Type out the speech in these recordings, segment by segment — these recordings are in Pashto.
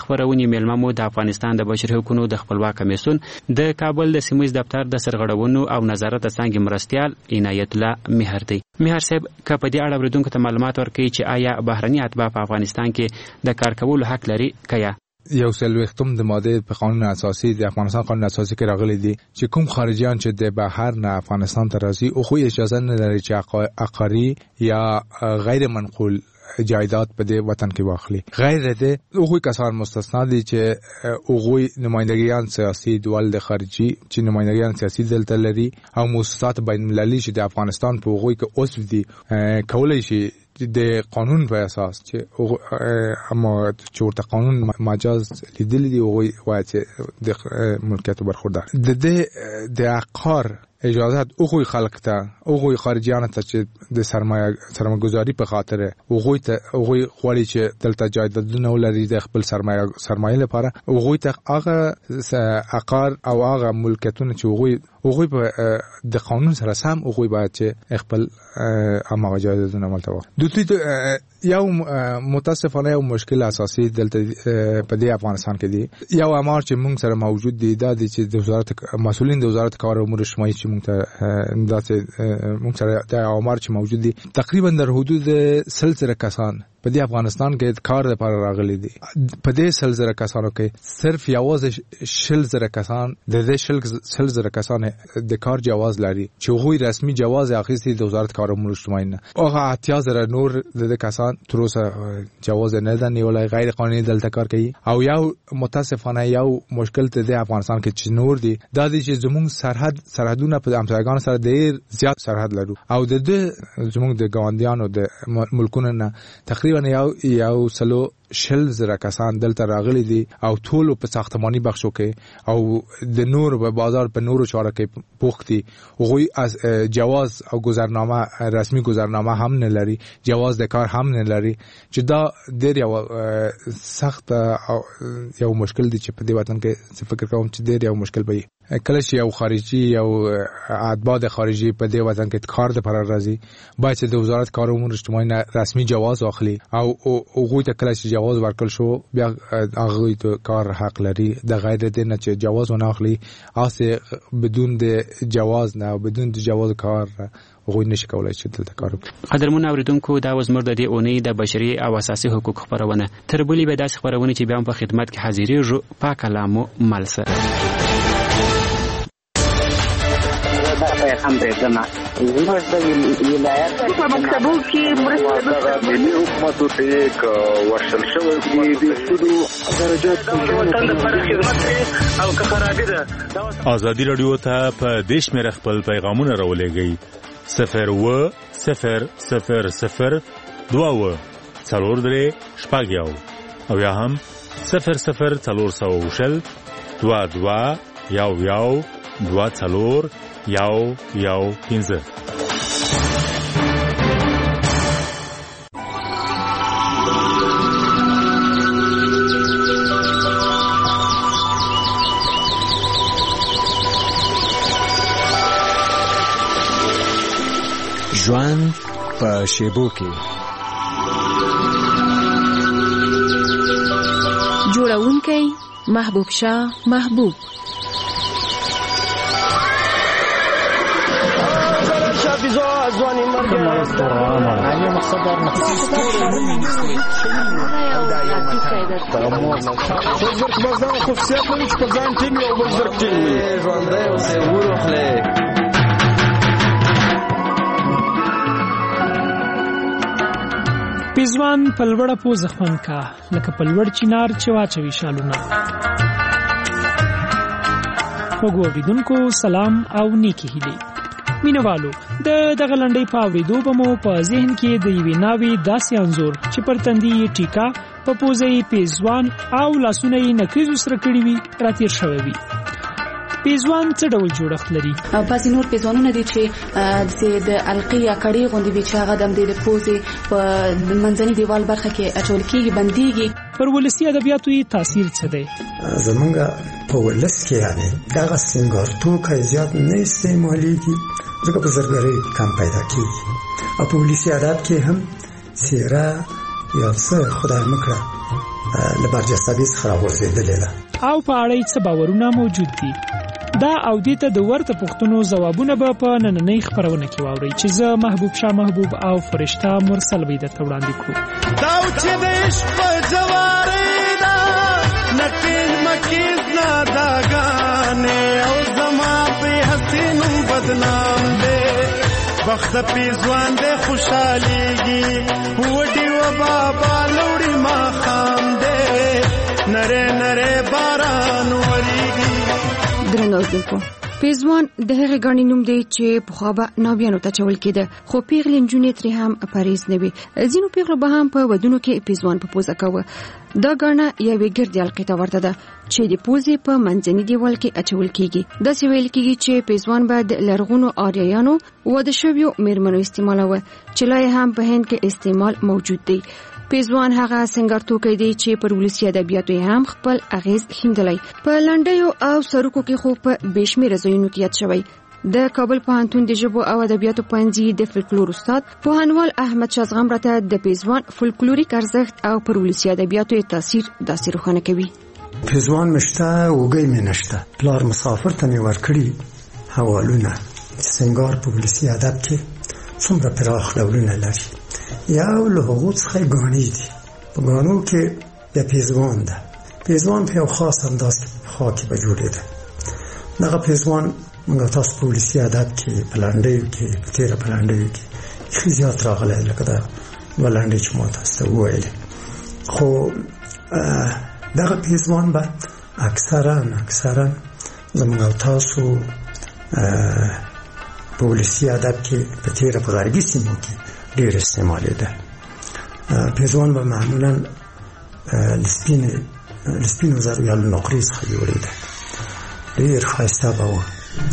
خبرونې میلمه مو د افغانستان د بشري حقوقو د خپلواک کمیسیون د کابل د سیمه ییز دفتر د سرغړونو او نظارت څنګه مرستيال عنایت الله مهر دی. مهر صاحب که په دې اړه اوریدونکو ته معلومات ورکړي چې آیا بهرني اتباع په افغانستان کې د کار کولو حق لري کیا؟ یو سلوختم د ماده په قانون اساسي د افغانستان قانون اساسي کې راغلي دي چې کوم خارجيان چې د بهر نه افغانستان ته راځي او خو اجازه نه لري چې عقاري یا غیر منقول جایداد په دې وطن کې واخلي. غیر دې هغوی کسان مستثنا دي چې هغوی نمائندګیان سیاسي ډول د خارجي چې نمائندګیان سیاسي دلته لري او مؤسسات بین المللي چې د افغانستان په هغوی کې اوس دي کولای شي د قانون په اساس چې اما چورته قانون مجاز لیدل دي هغوی وایي چې د ملکیت برخوردار د عقار اجازه اوغوی خلق ته اوغوی خارجيان ته چې د سرمایه‌گذاری په خاطر اوغوی غواړي چې دلته جایدادونه ولري د خپل سرمایه لپاره اوغوی ته هغه عقار او هغه ملکیتونه چې اوغوی په د قانون سره سم اوغوی باید چې خپل امغه جایدادونه ملته دوی یو متاسفانه یو مشکل اساسي دلته په دې افغانستان کې دی. یو امر چې موږ سره موجود دی دا چې د وزارت مسؤلین د وزارت کار امور اجتماعي چې موږ سره د امر چې موجود دي تقریبا در حدود 30 کسان په دې افغانستان کې کار لپاره راغلي دي. په دې 30 کسانو کې صرف یوازې 60 کسان د دې 60 کسان د کار جواز لري چې هغوی رسمي جواز اخیستي د وزارت کار امور اجتماعي نه. هغه اتیازره نور د کسان تر اوسه جواز نه ده نیولای غیر قانوني دلته کار کوي. او یو متاسفانه یو مشکل ته د افغانستان کې چې نور دي دا دي چې زموږ سرحدونه په همسایگان سره ډیر زیات سرحد لرو او د زموږ د ګاونډیانو د ملکونو نه تقریبا یو سلو 60 کسان دلته راغلي دي او ټول په ساختماني بخشو کې او د نور په بازار په نورو چارو کې پوښتي غوي از جواز او گذرنامه رسمي گذرنامه هم نه لري جواز د کار هم نه لري چې دا ډېر یو سخت او یو مشکل دي چې په دې وطن کې فکر کوم چې ډېر یو مشکل وي. کله چې یو خارجي یو اتباع خارجي په دې وطن کې کار د پر راځي باید چې د وزارت کار امور اجتماعي نه رسمي جواز واخلي او هغوی ته کله چې جواز ورکړل شو بیا هغه ته کار حق لري د غیر د نه چې جواز ونه اخلي اسه بدون د جواز نه بدون د جواز کار غوښنه نشي کولای چې دلته کار وکړي. قدرمن اوریدونکو دا وزمر د دې اونۍ د بشري او اساسي حقوق خبرونه تر بلې به داسې خبرونه چې بیا په خدمت کې حاضرېږو په کلامو ملسه هم دې زموږ د ولایت په مکتبو کې مرسته ملي حکومت ته یک ورشل شوی دی د سودو درجات خدمت او خرابې ده. ازادي رادیو ته په دیش مې خپل پیغامونه راولېږي 01000 2 څلور درې شپږ او یا هم 00400 22 یو 2 څلور یو 15. ژوند په شیبو کې جوړونکی محبوب شاه محبوب ځواني مرګ علی مقصدر پیزوان پلوړه پوزه خوند کا لکه پلوړ چینار چې واچوي شالونه. خوږو اوریدونکو سلام او نیکی هیلې. مینوالو دغه لنډۍ په اورېدو به مو په ذهن کې د یوې ناوې داسې انځور چې پر تندي یې ټیکا په پوزه یې پیزوان او لاسونه یې نکریزو سره کړي وي راتېر شوی وي. پیزوان څه ډول جوړښت لري؟ بعضې نور پیزوانونه دي چې د القي یا کړۍ غوندې وي چې هغه د پوزې په منځني دیوال برخه کې اچول کېږي بندېږي. پر ولسي ادبیاتو یې تاثیر څه دی؟ زمونږ په ولس کې یعنې دغه سینګار توکی زیات نه استعمالیږي ځکه په زرګرۍ کم پیدا کېږي او په ولسي ادب کې هم څېره یا څه خدای مکړه له برجستګۍ څخه راغورځېدلې ده. او په اړه څه باورونه موجود دي؟ دا او دې ته د ورته پوښتنو ځوابونه به په نننۍ خپرونه کې واورئ چې زه محبوب شاه محبوب او فرشته مرسل به درته وړاندې کړو. دا چې د عشق جوارې دا نکیز مکیز ناداګانې او زما په حسینم بدنام دې وخت پیزوان دې خوشحاليږي وډي و بابا لوړي ما خام دې نره نره باران وریږي. درنو اوسئ. پیزوان د هغې ګاڼې نوم دی چې پخوا به ناویانو ته چول کېده، خو پیغلې نجونې ترې هم پرهیز نه وي. ځینو پیغلو به هم په ودونو کې پیزوان په پوزه کاوه. دا ګاڼه یوې ګردې حلقې ته ورته ده چې د پوزې په منځني دیوال کې اچول کېږي. داسې ویل کېږي چې پیزوان به د لرغونو آریایانو واده شویو میرمنو استعمالوه چې لا هم په هند کې استعمال موجود دی. پیزوان هغه سنگار توکی دی چې پر ولسي ادبیاتو هم خپل اغیز ښندلی. په لنډیو او سروکو کې خو په بېشمېره ځایونو کې یاد شوی. د کابل پوهنتون د ژبو او ادبیاتو پوهنځي د فولکلور استاد پوهنوال احمد شاه زغم راته د پیزوان فولکلوریک ارزښت او پر ولسي ادبیاتو تاثیر داسې روښانه کوي. پیزوان مشته وګی مې نشته. پلار مسافر ته مې ورکړي حوالونه. سنگار په ولسي ادب کې څومره پراخ ډولونه لري. یو له هغو څخه ګاڼې دي. په ګاڼو کې د پیزوان ده. پیزوان په یو خاص انداز کې پخوا کې به جوړېده. دغه پیزوان موږ تاسو په ولسي ادب کې په لنډیو کې په تېره په لنډیو کې ښه زیات راغلی لکه دا دوه لنډۍ چې ما تاسو ته وویلې. خو دغه پیزوان به اکثرا زموږ او تاسو په ولسي ادب کې په تېره په غربي سیمو کې ډېر استعمالېده. پیزوان به معمولا لسپینو زرو یا له نقرې څخه جوړېده. ډېر ښایسته به و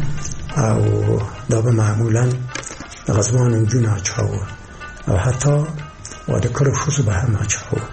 او دا به معمولا د غزوانو نجونو اچاوه او حتی واده کړو ښځو به هم اچاوه.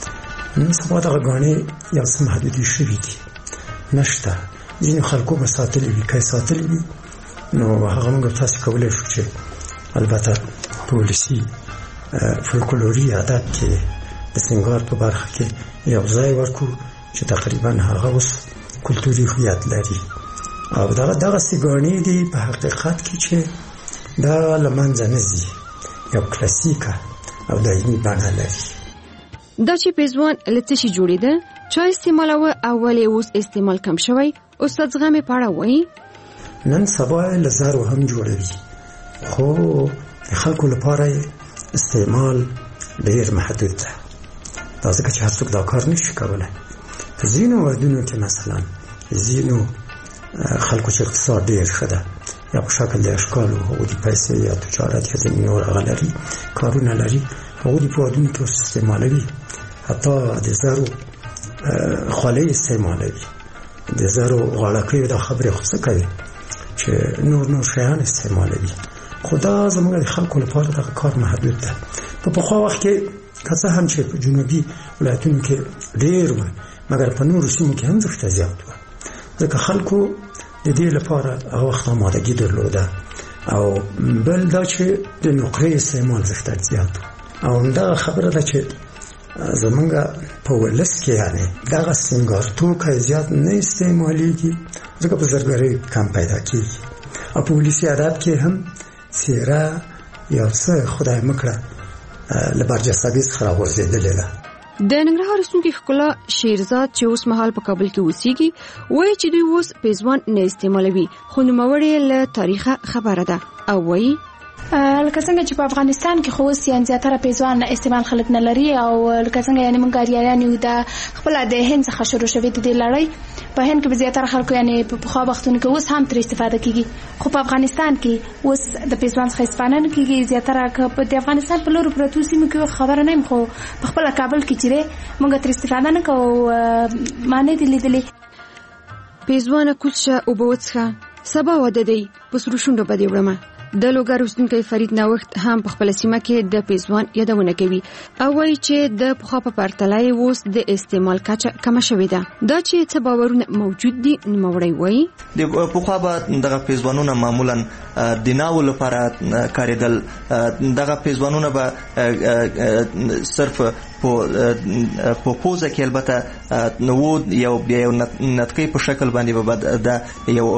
نن سبا دغه ګاڼې یو څه محدودې شوي دي، نشته. ځینې خلکو به ساتلي وي. که یې ساتلي وي نو هغه موږ تاسې کولی شو چې البته په ولسي فولکلوري ادب کې د سنگار په برخه کې یو ځای ورکو چې تقریبا هغه اوس کلتوري هویت لري. او دغسې ګاڼې دي په حقیقت کې چې دا له منځه نه ځي، یو کلاسیکه او دایمي بڼه لري. دا چې پیزوان له څه شي جوړېده، چا استعمالوه او ولې اوس استعمال کم شوی؟ استاد زغم یې په اړه وایي. نن سبا یې له زرو هم جوړوي، خو د خلکو لپاره استعمال ډېر محدود ده. دا ځکه چې هر څوک دا کار نشي کولی. په ځینو ودونو کې مثلا ځینو خلکو چې اقتصاد ډېر ښه ده یا په شکل د اشکالو هغوی د پیسې یا تجارت یا ځینې نور هغه لري کارونه لري، هغوی په ودونو کې اوس استعمالوي. حتی د زرو خولۍ استعمالوي، د زرو غاړکیو دا خبرې خو څه کوي چې نور شیان استعمالوي. خو دا زموږ د خلکو لپاره دغه کار محدود ده. په پخوا وخت کې که څه هم چې په جنوبي ولایتونو کې ډېر و، مګر په نورو سیمو کې هم زښته زیات و، ځکه خلکو د دې لپاره هغه وخت آمادګي درلوده. او بل دا چې د نقرې استعمال زښته زیات و. او همدغه خبره ده چې زمونږ په ولس کې یعنې دغه سینګار توکی زیات نه استعمالیږي، ځکه په زرګرۍ کم پیدا کېږي. او په ولسي ادب کې هم څېره یو څه خدای مکړه له برجستګۍ څخه راغورځېدلې ده. د ننګرهار اوسېدونکي ښکلا شیرزاد چې اوس مهال په کابل کې اوسېږي وایي چې دوی اوس پیزوان نه استعمالوي، خو نوموړې له تاریخه خبره ده او وایي لکه څنګه چې په افغانستان کې خو اوس یعنې زیاتره پیزوان استعمال خلک نه لري، او لکه څنګه یعنې موږ اریایان یو د خپله د هند څخه شروع شوې د دې لړۍ. په هند کې به زیاتره خلکو یعنې په پخوا وختونو کې اوس هم ترې استفاده کېږي، خو په افغانستان کې اوس د پیزوان څخه استفاده نه کېږي. زیاتره که د افغانستان په لورو پرتو سیمو کې خبره نه یم، خو په خپله کابل کې چې دی موږ ترې استفاده نه کوو، ما نه دي لیدلې. پیزوانه کوز شه اوبه وڅښه، سبا واده دی، په سرو شونډو به دې وړمه. د لوګر اوسېدونکی فرید نوښت هم په خپله سیمه کې د پیزوان یادونه کوي او وایي چې د پخوا په پرتله یې اوس د استعمال کچه کمه شوې ده. دا چې څه باورونه موجود دي، نوموړی وایي د پخوا به دغه پیزوانونه معمولا د ناوو لپاره کارېدل. دغه پیزوانونه به صرف په پوزه کې البته نو یو نتکي په شکل باندې به د یو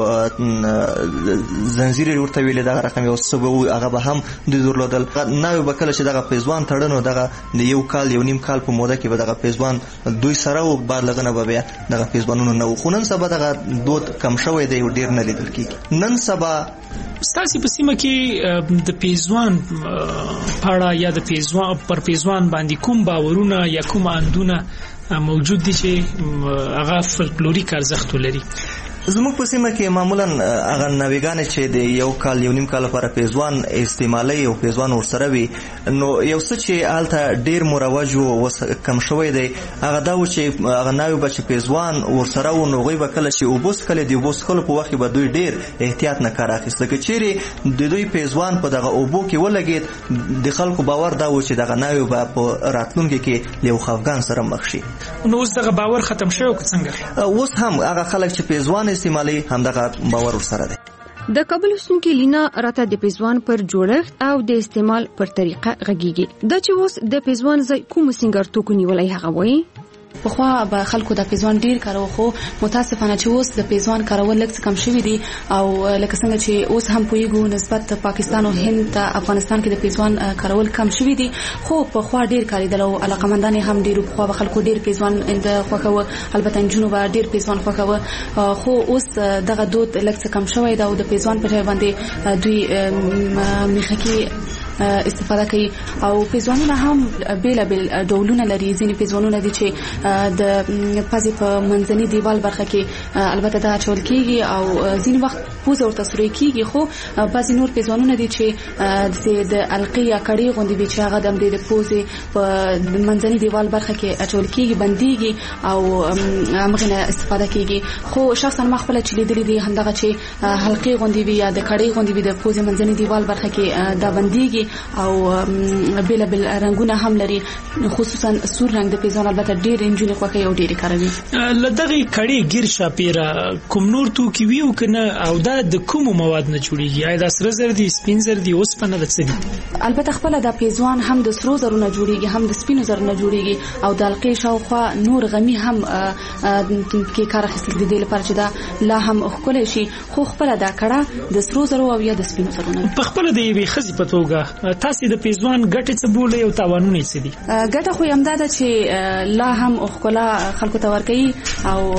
زنجیر ورته ویل دغه رقم یو سبب هغه به هم د درلودل نو به کله چې دغه پیزوان تړنو دغه یو کال یو نیم کال په موده کې به دغه پیزوان دوی سره او بار لګنه به بیا دغه پیزوانونو نو خونن سبا دغه دود کم شوی دی ډیر نه لیدل کیږي نن سبا ستاسو په سیمه کې د پیزوان پاړه یا د پیزوان پر پیزوان باندې کوم باورونه یا کوم اندونه موجود دي چې هغه فولکلوریک ارزښت لري؟ زموږ په سیمه کې معمولا هغه نویګان چې د یو کال یو نیم کال لپاره پیزوان استعمالي او پیزوان ورسره وي نو یو څه چې حالته ډیر مروج او کم شوی دی هغه دا و چې هغه نوی بچ پیزوان ورسره و نو غوي به کله چې وبوس کله دی وبوس کله په وخت به دوی ډیر احتیاط نه کار اخیسته چې چیرې د دوی پیزوان په دغه اوبو کې ولګید د خلکو باور دا و چې دغه نوی به په راتلونکي کې له خفګان سره مخ شي. نو اوس دغه باور ختم شوی که څنګه؟ اوس هم هغه خلک چې پیزوان استعمالي همدغه باور ورسره دی. د کابل اوسونکي لینا راته د پیزوان پر جوړښت او د استعمال پر طریقه غږیږي د چې اوس د پیزوان ځای کوم سنگار توکو نیولای هغه وایي په خو به خلکو د پیزوان ډیر کارو خو متاسفانه چې اوس د پیزوان کارول لږ کم شوی دي او لکه څنګه چې اوس هم پویګو نسبت پاکستان او هند ته افغانستان کې د پیزوان کارول کم شوی دي خو په خو ډیر کاریدل او علاقمندان هم ډیر خو به خلکو ډیر پیزوان د خوکو البته جنوب ډیر پیزوان خوکو خو اوس دغه دود لږ کم شوی دا او د پیزوان په ځای باندې دوی میخکی استفاده کوي او پیزوانونه هم بیل ډولونه لري ځینې پیزوانونه دي چې د پازي په منځني دیوال برخه کې البته دا چول کیږي او ځینې وخت پوزه ورته سوري کیږي خو بعضی نور پیزوانونه دي چې د القیا کړي غوندي به چې هغه د پوزه په منځني دیوال برخه کې اچول کیږي بنديږي او هغه استفاده کیږي خو شخصا ما خپل چې لیدلې دي همدغه چې حلقې غوندي وي یا د کړي غوندي وي د پوزه منځني دیوال برخه کې دا بنديږي او بیل رنگونه هم لري خصوصا سور رنگ د پیزوان البته ډیر انجونی خوکه یو ډیر کاروي لدغه کړي ګیر شاپیره کوم نور تو کی ویو کنه او دا د کوم مواد نه جوړیږي آیا د سره زر دي سپین زر دي اوس پنه د څه البته خپل د پیزوان هم د سرو زرو نه جوړیږي هم د سپینو زرو نه جوړیږي او د القی شاوخوا نور غمی هم کې کار اخیستل دي لپاره چې دا لا هم خپل شي خو خپل دا کړه د سرو زرو او یا د سپینو زرو نه په خپل دی وی خزي پتوګه تاسو د پیزوان ګټه څه بولې او تاوانونه څه دي ګټه خو هم دا چې لا هم خپل خلکو ته ورکي او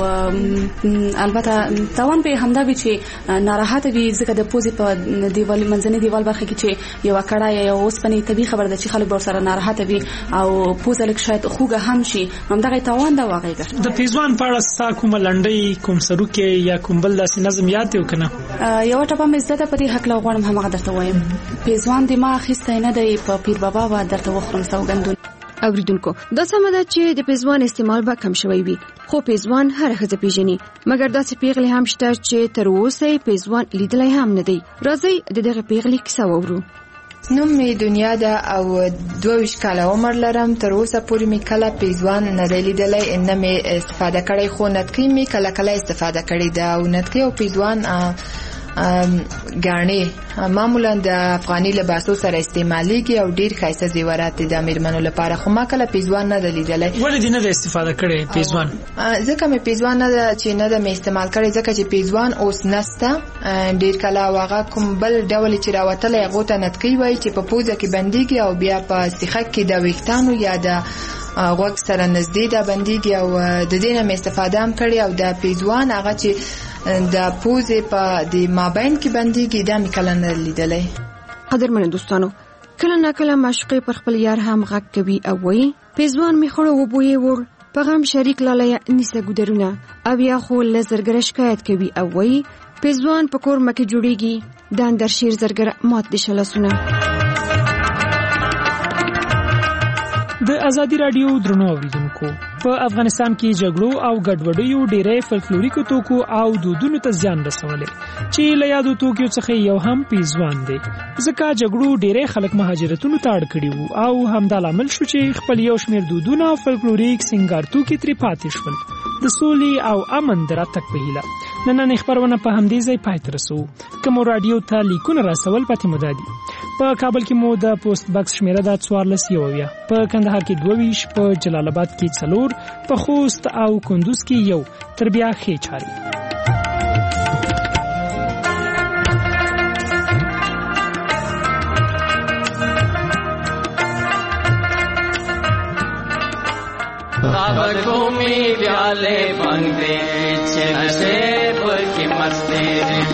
البته تاوان به همدا وي چې ناراحت وي ځکه د پوزي په دیوال منځني دیوال برخه کې چې یو کړه یا اوسپنې طبي خبر ده چې خلک ور سره ناراحت وي او پوزه لک شاید خوګه هم شي همدغه تاوان دا واقعي ده د پیزوان په اړه ستا کوم لنډي کوم سروکه یا کوم بل داسې نظم یاد یو کنه یو ټپه مې زده په دې حق لا غواړم هم درته وایم پیزوان دماغ خسته نه دی په پیر بابا و درته وخرم سوګندون اوریدونکو دا سمه ده چې د پیزوان استعمال به کم شوی وي خو پیزوان هر خزه پیژني مګر داسې پیغلې هم شته چې تر اوسه پیزوان لیدلای هم نه دی راځي دغه پیغلې کیسه وورو نوم می دنیا ده او 22 کاله عمر لرم تر اوسه پورې می کله پیزوان نه لیدلای نه می استفاده کړی خو نتکی می کله کله استفاده کړی ده او نتکی او پیزوان غاڼې معمولا د افغاني لباسو سره استعماليږي او ډیر خاصه زیورات د امیرمنو لپاره خو ما کله پیزوان نه لیدلای ولې دې نه استفاده کړې پیزوان ځکه مې پیزوان نه چې نه د استعمال کړی ځکه چې پیزوان اوس نسته ډیر کله واغه کوم بل ډول چې راوتلې غوته نتکی وای چې په پوزه کې بنديږي او بیا په سیخه کې د ویښتانو یا د غوږ سره نږدې د بنديږي او د دې نه استفاده هم کړی او د پیزوان هغه چې د پوزې په د مابین کې بنديږي دا مې کله نه لیدلای قدرمن دوستانو کله نه کله معشوقې پر خپل یار هم غږ کوي او وایي پیزوان می خړو وبوي ور پیغام شریک لاله نسه ګدرونه او یا خو لزرګر شکایت کوي او وایي پیزوان په کور مکه جوړیږي د اندر شیر زرګر مات دي شلسونه د ازادي رادیو درنو اوریدونکو په افغانستان کې جګړو او ګډوډیو ډېرې فولکلوریکو توکو او دودونو ته زیان رسولې چې له یادو توکو څخه یو هم پیزوان دی ځکه جګړو ډېرې خلک مهاجرتونو ته اړ کړي وو او همدا لامل شو چې خپل یو شمېر دودونه او فولکلوریک سنگار توکي ترې پاتې شول د سولې او امن دراتک په هیله نن خبرونه په همدې ځای پای ته رسو کوم رادیو ته لیکونه راسول پاتې مدادي په کابل کې مو د پوسټ باکس شمیره د 1490 په کندهار کې 22 په جلال آباد کې 4 په خوست او کندوز کې 1 تر بیا ښې چاري कोमी प्याले बंदे नशे की मस्ती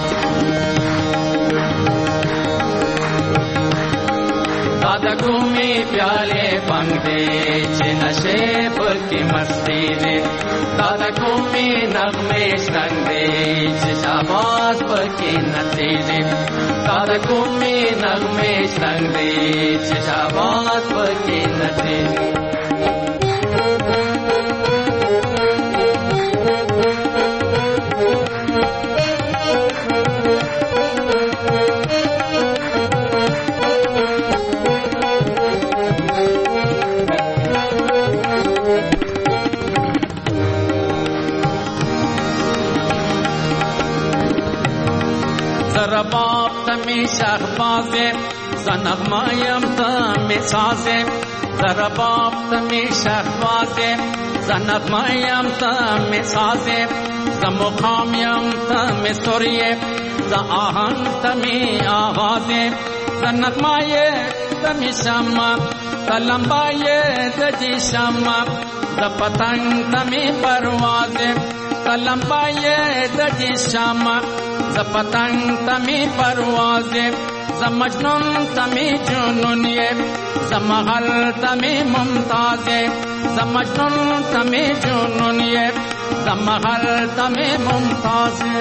दादा कोमी प्याले बंदे नशे की मस्ती दादा कोमी नगमे संगे शाबाश की नतीजे दादा कोमी नगमे संगे शाबाश की नतीजे बाप तमी शहबाजे ज़नगमायम तमी साजे ज़रा बाप तमी शहबाजे ज़नगमायम तमी साजे ज़मुखामियम तमी सुरिये ज़आहंग तमी आवाज़े ज़नगमाये तमी शम्मा ज़लंबाये दजी शम्मा ज़पतंग तमी परवाज़े ज़लंबाये दजी शम्मा ज़पतंग तमी परवाज़े ज़मजनून तमी जुनूनिये ज़मगल तमी मुमताज़े ज़मजनून तमी जुनूनिये ज़मगल तमी मुमताज़े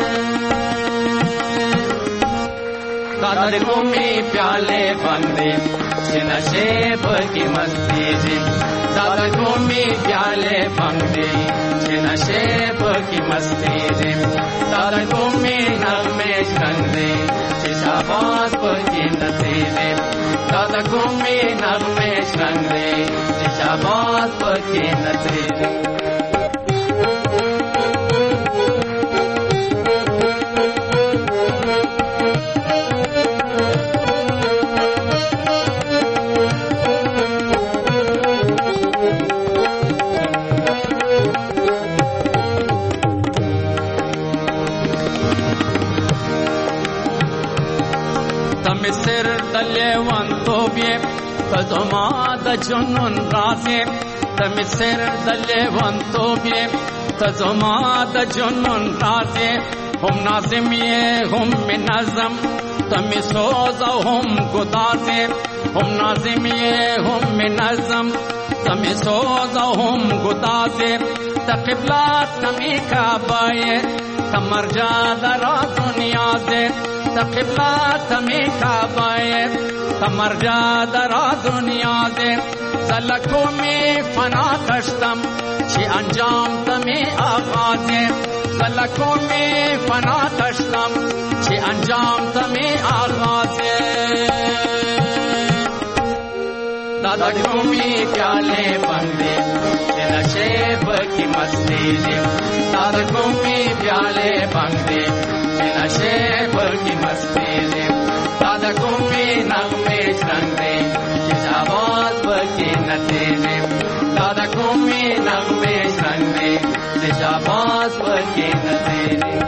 दादा कोमी प्याले बंदे नशे की मस्ती जी दादा कोमी प्याले बंदे नशे की मस्ती जी दादा कोमी नगमे संगे शाबाश की नतीजे दादा कोमी नगमे संगे शाबाश की नतीजे सिर दले वन तोबे तजमा द जुनून राजे तम सिर दले वन तोबे तजमा द जुनून राजे हम नाज़िम ये हम नज़म तम सोज़ हम गुदाजे हम नाज़िम ये हम नज़म तम सोज़ हम गुदाजे तक़िबला तमी काबाए तमरजा दरा दुनिया से तक़िबला तमी काबाए तमरजा दरा दुनिया से ज़लकों में फना कश्तम ची अंजाम तमी आगाज़े ज़लकों में फना कश्तम ची अंजाम तमी आगाज़े दादा घूमी प्याले बंदे नशे की मस्ती जी दादा घूमी प्याले बंदे नशे की मस्ती जी दादा घूमी नगमे रंगे शाबाश की नतीजे दादा घूमी नगमे रंगे शाबाश की नतीजे